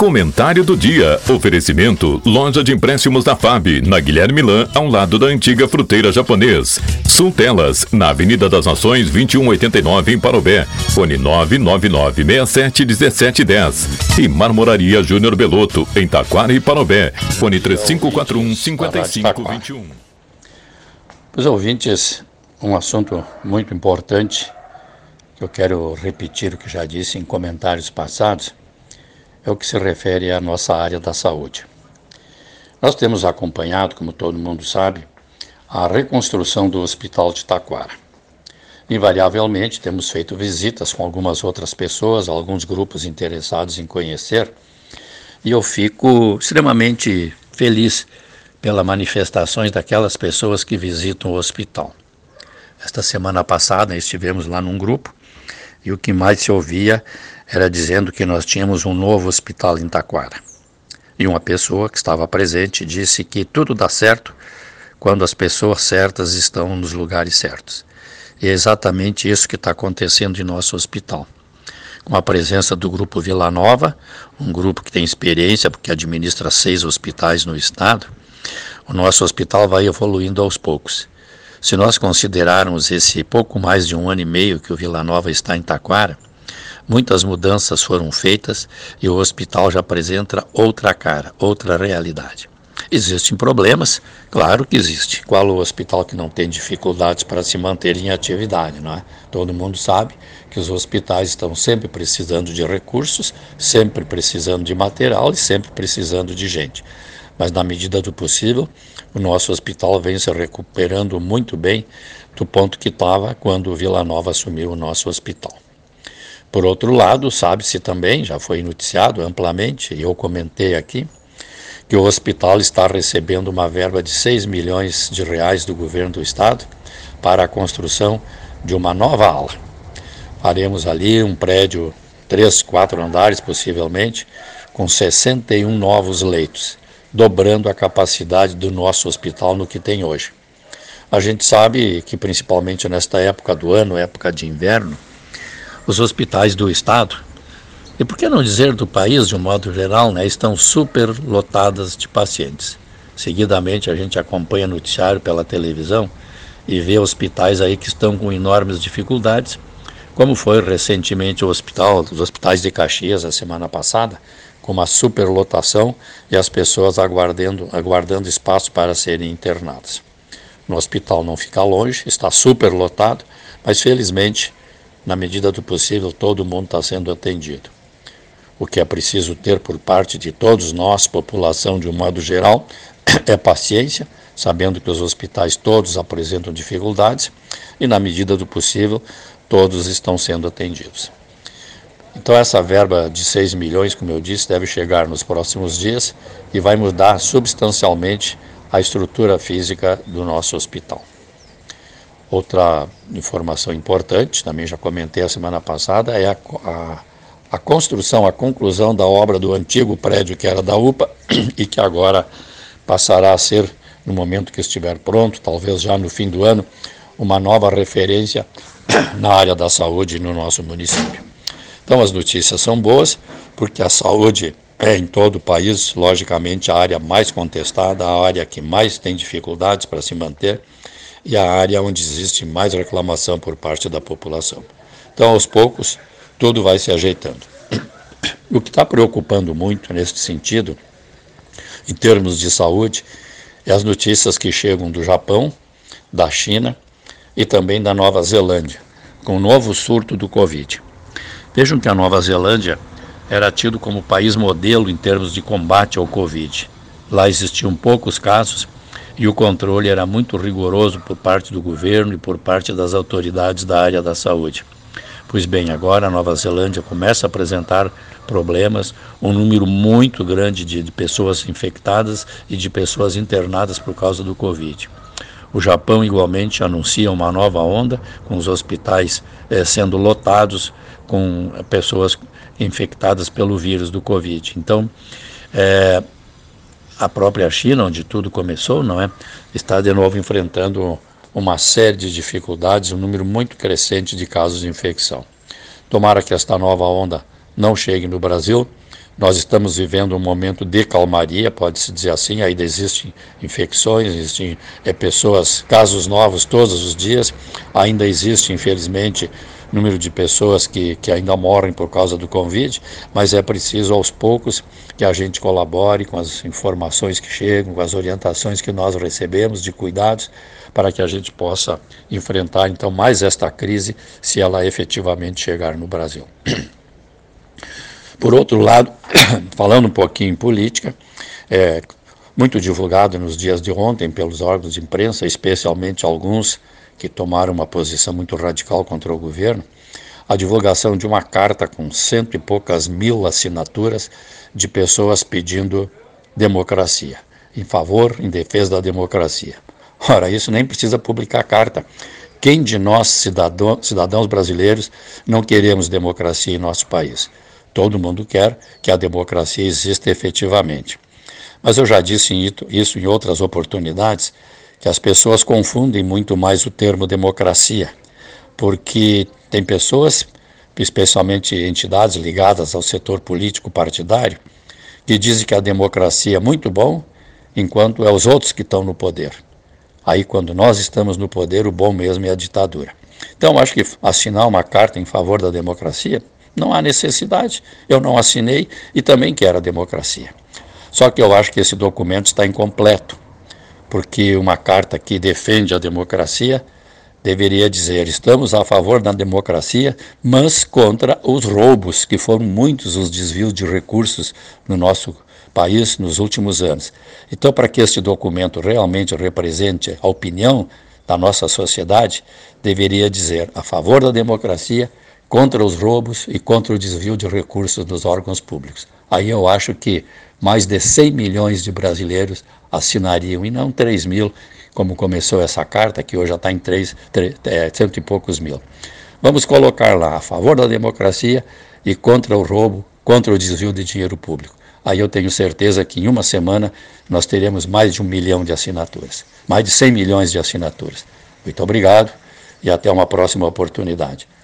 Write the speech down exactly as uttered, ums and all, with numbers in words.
Comentário do dia. Oferecimento: loja de empréstimos da F A B, na Guilherme Lan, ao lado da antiga fruteira japonês. Sultelas, na Avenida das Nações, vinte e um oitenta e nove, em Parobé. Fone nove nove nove, seis sete um sete um zero. E Marmoraria Júnior Belotto, em Taquara e Parobé. Fone três cinco quatro um, cinco cinco dois um. Os ouvintes, um assunto muito importante, que eu quero repetir o que já disse em comentários passados, é o que se refere à nossa área da saúde. Nós temos acompanhado, como todo mundo sabe, a reconstrução do Hospital de Taquara. Invariavelmente, temos feito visitas com algumas outras pessoas, alguns grupos interessados em conhecer, e eu fico extremamente feliz pelas manifestações daquelas pessoas que visitam o hospital. Esta semana passada estivemos lá num grupo, e o que mais se ouvia era dizendo que nós tínhamos um novo hospital em Taquara. E uma pessoa que estava presente disse que tudo dá certo quando as pessoas certas estão nos lugares certos. E é exatamente isso que está acontecendo em nosso hospital. Com a presença do Grupo Vila Nova, um grupo que tem experiência, porque administra seis hospitais no estado, o nosso hospital vai evoluindo aos poucos. Se nós considerarmos esse pouco mais de um ano e meio que o Vila Nova está em Taquara, muitas mudanças foram feitas e o hospital já apresenta outra cara, outra realidade. Existem problemas? Claro que existe. Qual o hospital que não tem dificuldades para se manter em atividade, não é? Todo mundo sabe que os hospitais estão sempre precisando de recursos, sempre precisando de material e sempre precisando de gente. Mas na medida do possível, o nosso hospital vem se recuperando muito bem do ponto que estava quando o Vila Nova assumiu o nosso hospital. Por outro lado, sabe-se também, já foi noticiado amplamente, e eu comentei aqui, que o hospital está recebendo uma verba de seis milhões de reais do governo do estado para a construção de uma nova ala. Faremos ali um prédio, três, quatro andares possivelmente, com sessenta e um novos leitos, dobrando a capacidade do nosso hospital no que tem hoje. A gente sabe que principalmente nesta época do ano, época de inverno, os hospitais do estado, e por que não dizer do país de um modo geral, né, estão super lotadas de pacientes. Seguidamente a gente acompanha noticiário pela televisão e vê hospitais aí que estão com enormes dificuldades, como foi recentemente o hospital, os hospitais de Caxias, a semana passada, com uma superlotação e as pessoas aguardando, aguardando espaço para serem internadas. No hospital não fica longe, está superlotado, mas felizmente, na medida do possível, todo mundo está sendo atendido. O que é preciso ter por parte de todos nós, população de um modo geral, é paciência, sabendo que os hospitais todos apresentam dificuldades e, na medida do possível, todos estão sendo atendidos. Então essa verba de seis milhões, como eu disse, deve chegar nos próximos dias e vai mudar substancialmente a estrutura física do nosso hospital. Outra informação importante, também já comentei a semana passada, é a, a, a construção, a conclusão da obra do antigo prédio que era da U P A e que agora passará a ser, no momento que estiver pronto, talvez já no fim do ano, uma nova referência na área da saúde no nosso município. Então as notícias são boas, porque a saúde é em todo o país, logicamente, a área mais contestada, a área que mais tem dificuldades para se manter e a área onde existe mais reclamação por parte da população. Então, aos poucos, tudo vai se ajeitando. O que está preocupando muito nesse sentido, em termos de saúde, é as notícias que chegam do Japão, da China e também da Nova Zelândia, com o novo surto do Covid. Vejam que a Nova Zelândia era tido como país modelo em termos de combate ao Covid. Lá existiam poucos casos e o controle era muito rigoroso por parte do governo e por parte das autoridades da área da saúde. Pois bem, agora a Nova Zelândia começa a apresentar problemas, um número muito grande de, de pessoas infectadas e de pessoas internadas por causa do Covid. O Japão igualmente anuncia uma nova onda, com os hospitais eh, sendo lotados com pessoas infectadas pelo vírus do Covid. Então, eh, a própria China, onde tudo começou, não é, está de novo enfrentando uma série de dificuldades, um número muito crescente de casos de infecção. Tomara que esta nova onda não chegue no Brasil, Nós estamos vivendo um momento de calmaria, pode-se dizer assim, ainda existem infecções, existem é, pessoas, casos novos todos os dias, ainda existe, infelizmente, número de pessoas que, que ainda morrem por causa do Covid, mas é preciso aos poucos que a gente colabore com as informações que chegam, com as orientações que nós recebemos de cuidados, para que a gente possa enfrentar então mais esta crise, se ela efetivamente chegar no Brasil. Por outro lado, falando um pouquinho em política, é, muito divulgado nos dias de ontem pelos órgãos de imprensa, especialmente alguns que tomaram uma posição muito radical contra o governo, a divulgação de uma carta com cento e poucas mil assinaturas de pessoas pedindo democracia, em favor, em defesa da democracia. Ora, isso nem precisa publicar carta. Quem de nós, cidadão, cidadãos brasileiros, não queremos democracia em nosso país? Todo mundo quer que a democracia exista efetivamente. Mas eu já disse isso em outras oportunidades, que as pessoas confundem muito mais o termo democracia, porque tem pessoas, especialmente entidades ligadas ao setor político partidário, que dizem que a democracia é muito bom, enquanto é os outros que estão no poder. Aí, quando nós estamos no poder, o bom mesmo é a ditadura. Então, acho que assinar uma carta em favor da democracia não há necessidade, eu não assinei e também quero a democracia. Só que eu acho que esse documento está incompleto, porque uma carta que defende a democracia deveria dizer: estamos a favor da democracia, mas contra os roubos, que foram muitos os desvios de recursos no nosso país nos últimos anos. Então, para que este documento realmente represente a opinião da nossa sociedade, deveria dizer a favor da democracia, contra os roubos e contra o desvio de recursos dos órgãos públicos. Aí eu acho que mais de cem milhões de brasileiros assinariam, e não três mil, como começou essa carta, que hoje já está em três, três, é, cento e poucos mil. Vamos colocar lá a favor da democracia e contra o roubo, contra o desvio de dinheiro público. Aí eu tenho certeza que em uma semana nós teremos mais de um milhão de assinaturas, mais de cem milhões de assinaturas. Muito obrigado e até uma próxima oportunidade.